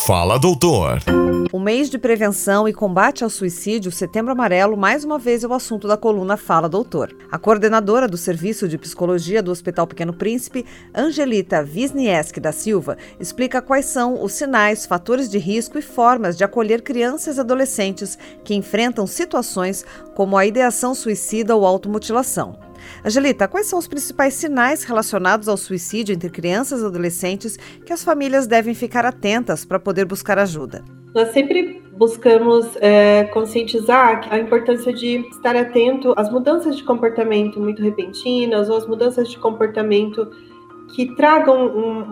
Fala, doutor. O mês de prevenção e combate ao suicídio, Setembro Amarelo, mais uma vez é o assunto da coluna Fala, doutor. A coordenadora do Serviço de Psicologia do Hospital Pequeno Príncipe, Angelita Wisniewski da Silva, explica quais são os sinais, fatores de risco e formas de acolher crianças e adolescentes que enfrentam situações como a ideação suicida ou automutilação. Angelita, quais são os principais sinais relacionados ao suicídio entre crianças e adolescentes que as famílias devem ficar atentas para poder buscar ajuda? Nós sempre buscamos conscientizar a importância de estar atento às mudanças de comportamento muito repentinas ou às mudanças de comportamento que tragam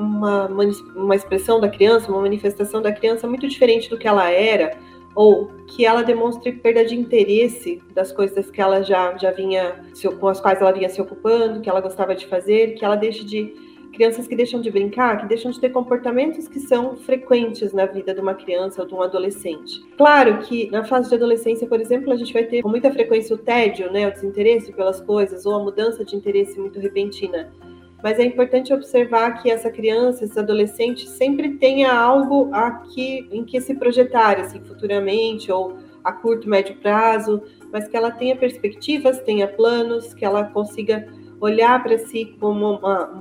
uma expressão da criança, uma manifestação da criança muito diferente do que ela era, ou que ela demonstre perda de interesse das coisas que ela já vinha, com as quais ela vinha se ocupando, que ela gostava de fazer, que ela deixe de... Crianças que deixam de brincar, que deixam de ter comportamentos que são frequentes na vida de uma criança ou de um adolescente. Claro que na fase de adolescência, por exemplo, a gente vai ter com muita frequência o tédio, né, o desinteresse pelas coisas, ou a mudança de interesse muito repentina. Mas é importante observar que essa criança, esse adolescente, sempre tenha algo em que se projetar, assim, futuramente, ou a curto, médio prazo, mas que ela tenha perspectivas, tenha planos, que ela consiga olhar para si como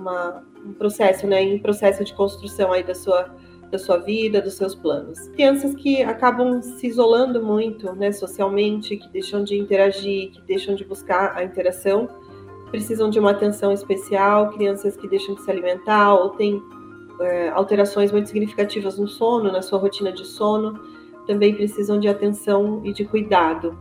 um processo, né, em processo de construção aí da sua vida, dos seus planos. Crianças que acabam se isolando muito, né, socialmente, que deixam de interagir, que deixam de buscar a interação, precisam de uma atenção especial, crianças que deixam de se alimentar ou têm alterações muito significativas no sono, na sua rotina de sono, também precisam de atenção e de cuidado.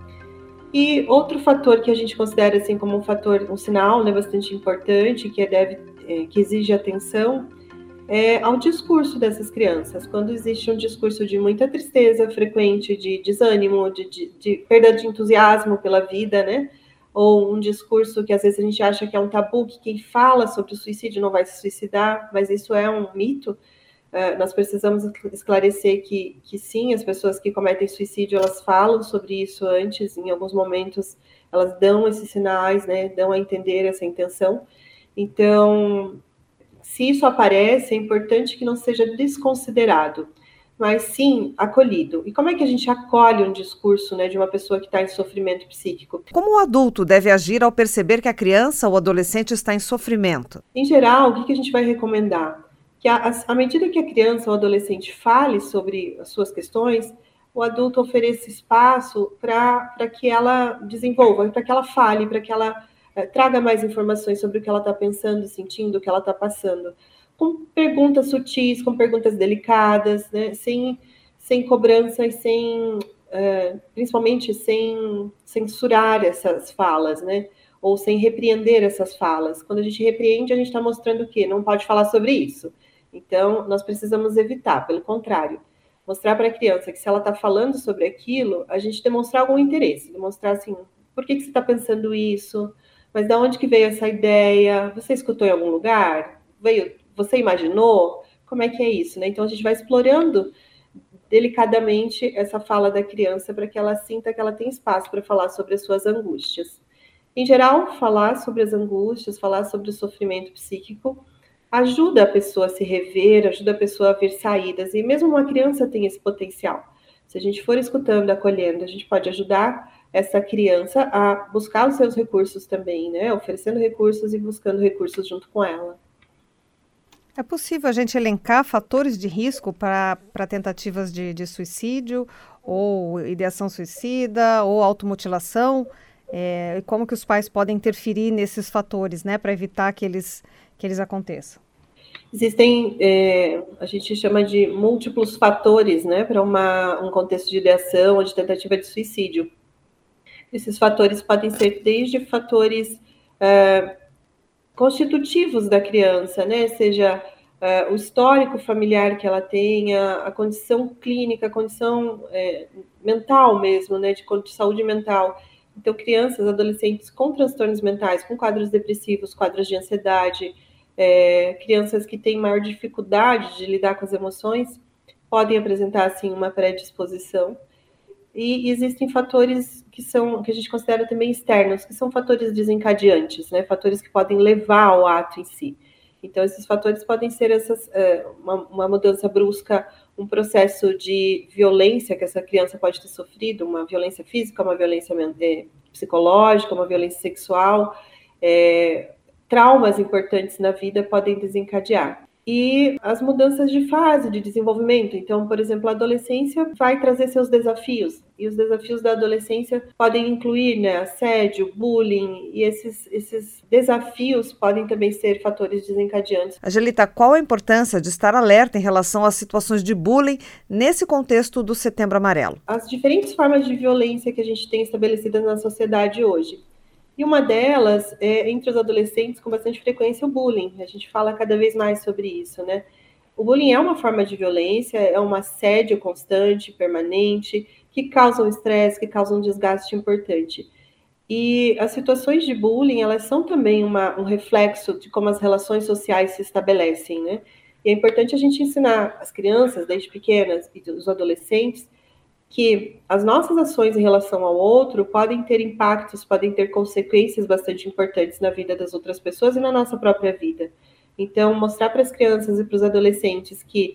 E outro fator que a gente considera assim como um sinal, né, bastante importante, que exige atenção, é ao discurso dessas crianças. Quando existe um discurso de muita tristeza frequente, de desânimo, de perda de entusiasmo pela vida, né? Ou um discurso que às vezes a gente acha que é um tabu, que quem fala sobre o suicídio não vai se suicidar, mas isso é um mito. Nós precisamos esclarecer que sim, as pessoas que cometem suicídio, elas falam sobre isso antes, em alguns momentos elas dão esses sinais, né, dão a entender essa intenção. Então, se isso aparece, é importante que não seja desconsiderado, mas sim acolhido. E como é que a gente acolhe um discurso, né, de uma pessoa que está em sofrimento psíquico? Como o adulto deve agir ao perceber que a criança ou adolescente está em sofrimento? Em geral, o que a gente vai recomendar? Que à medida que a criança ou adolescente fale sobre as suas questões, o adulto ofereça espaço para que ela desenvolva, para que ela fale, para que ela traga mais informações sobre o que ela está pensando, sentindo, o que ela está passando. Com perguntas sutis, com perguntas delicadas, né? Sem cobrança e principalmente sem censurar essas falas, né? Ou sem repreender essas falas. Quando a gente repreende, a gente está mostrando o quê? Não pode falar sobre isso. Então, nós precisamos evitar, pelo contrário, mostrar para a criança que se ela está falando sobre aquilo, a gente demonstrar algum interesse, demonstrar assim, por que você está pensando isso? Mas de onde que veio essa ideia? Você escutou em algum lugar? Você imaginou? Como é que é isso, né? Então, a gente vai explorando delicadamente essa fala da criança para que ela sinta que ela tem espaço para falar sobre as suas angústias. Em geral, falar sobre as angústias, falar sobre o sofrimento psíquico, ajuda a pessoa a se rever, ajuda a pessoa a ver saídas. E mesmo uma criança tem esse potencial. Se a gente for escutando, acolhendo, a gente pode ajudar essa criança a buscar os seus recursos também, né? Oferecendo recursos e buscando recursos junto com ela. É possível a gente elencar fatores de risco para tentativas de suicídio, ou ideação suicida, ou automutilação? E como que os pais podem interferir nesses fatores, né, para evitar que eles aconteçam? Existem, a gente chama de múltiplos fatores, né, para um contexto de ideação ou de tentativa de suicídio. Esses fatores podem ser desde fatores constitutivos da criança, né, seja o histórico familiar que ela tenha, a condição clínica, a condição mental mesmo, né, de saúde mental. Então, crianças, adolescentes com transtornos mentais, com quadros depressivos, quadros de ansiedade, crianças que têm maior dificuldade de lidar com as emoções, podem apresentar, assim, uma predisposição. E existem fatores que a gente considera também externos, que são fatores desencadeantes, né? Fatores que podem levar ao ato em si. Então, esses fatores podem ser uma mudança brusca, um processo de violência que essa criança pode ter sofrido, uma violência física, uma violência psicológica, uma violência sexual, traumas importantes na vida podem desencadear. E as mudanças de fase de desenvolvimento. Então, por exemplo, a adolescência vai trazer seus desafios. E os desafios da adolescência podem incluir, assédio, bullying. E esses desafios podem também ser fatores desencadeantes. Angelita, qual a importância de estar alerta em relação às situações de bullying nesse contexto do Setembro Amarelo? As diferentes formas de violência que a gente tem estabelecidas na sociedade hoje. E uma delas é, entre os adolescentes, com bastante frequência, o bullying. A gente fala cada vez mais sobre isso, né? O bullying é uma forma de violência, é um assédio constante, permanente, que causa um estresse, que causa um desgaste importante. E as situações de bullying, elas são também um reflexo de como as relações sociais se estabelecem, né? E é importante a gente ensinar as crianças, desde pequenas, e os adolescentes, que as nossas ações em relação ao outro podem ter impactos, podem ter consequências bastante importantes na vida das outras pessoas e na nossa própria vida. Então, mostrar para as crianças e para os adolescentes que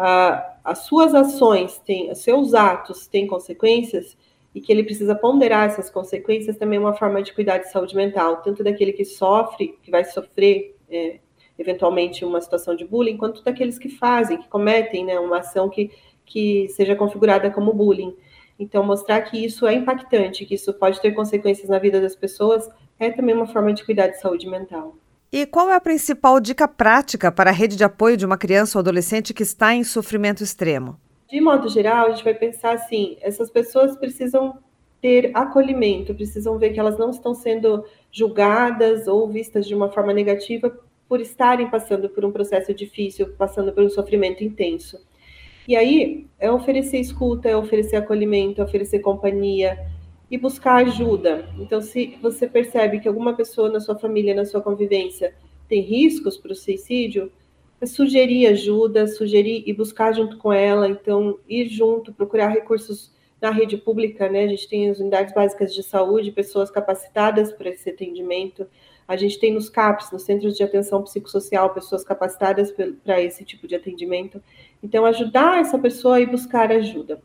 as suas ações, os seus atos têm consequências e que ele precisa ponderar essas consequências também é uma forma de cuidar de saúde mental, tanto daquele que sofre, que vai sofrer eventualmente uma situação de bullying, quanto daqueles que fazem, que cometem, uma ação que seja configurada como bullying. Então, mostrar que isso é impactante, que isso pode ter consequências na vida das pessoas, é também uma forma de cuidar de saúde mental. E qual é a principal dica prática para a rede de apoio de uma criança ou adolescente que está em sofrimento extremo? De modo geral, a gente vai pensar assim, essas pessoas precisam ter acolhimento, precisam ver que elas não estão sendo julgadas ou vistas de uma forma negativa por estarem passando por um processo difícil, passando por um sofrimento intenso. E aí, é oferecer escuta, é oferecer acolhimento, é oferecer companhia e buscar ajuda. Então, se você percebe que alguma pessoa na sua família, na sua convivência, tem riscos para o suicídio, é sugerir ajuda, sugerir e buscar junto com ela. Então, ir junto, procurar recursos na rede pública, né? A gente tem as unidades básicas de saúde, pessoas capacitadas para esse atendimento. A gente tem nos CAPs, nos Centros de Atenção Psicossocial, pessoas capacitadas para esse tipo de atendimento. Então, ajudar essa pessoa a ir buscar ajuda.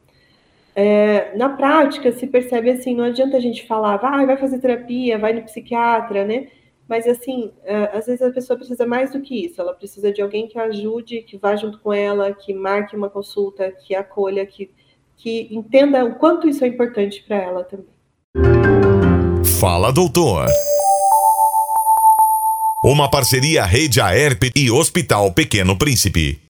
Na prática, se percebe assim, não adianta a gente falar, vai fazer terapia, vai no psiquiatra, né? Mas, assim, às vezes a pessoa precisa mais do que isso. Ela precisa de alguém que a ajude, que vá junto com ela, que marque uma consulta, que acolha, que entenda o quanto isso é importante para ela também. Fala, doutor. Uma parceria Rede Aerp e Hospital Pequeno Príncipe.